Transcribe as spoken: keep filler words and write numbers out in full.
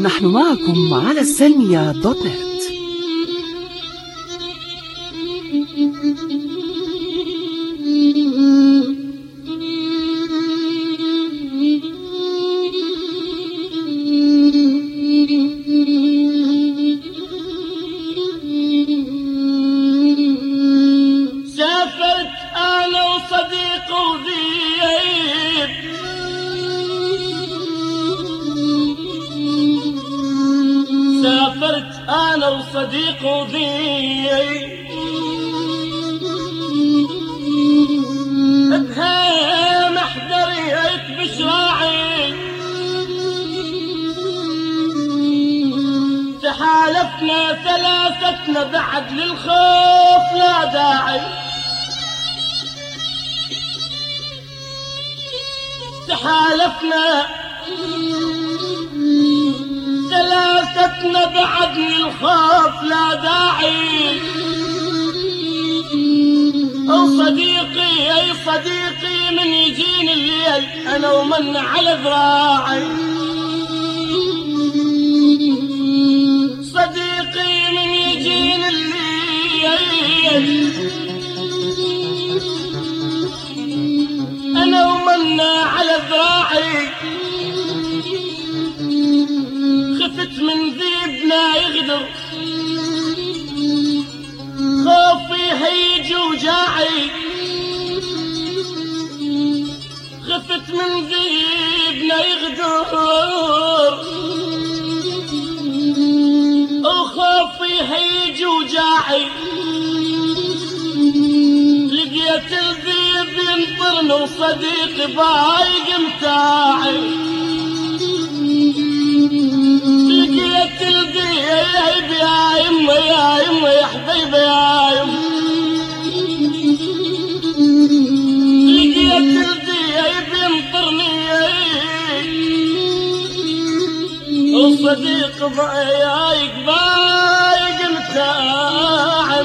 نحن معكم على السلمية دوت نت. سافرت أنا وصديق وذيب، سافرت أنا وصديق وذيب بهيم احضريت بشراعي، تحالفنا ثلاثتنا بعد للخوف لا داعي، تحالفنا ثلاثتنا بعد للخوف لا داعي. أو صديقي أي صديقي من يجيني الليل أنا ومن على ذراعي، صديقي من يجيني الليل أنا ومن على ذراعي. خفت من ذيبنا يغدر، خوفي هيج وجاعي، خفت من ذيبنا يغدر وخوفي هيج وجاعي. لقيت الذيب ينطرن وصديقي بايق متاعي، لقيت الذيب يا يمه يا يمه يا حبيبه يا يمه، لقيت الذيب ينطرني وصديق بايق بايق متاعي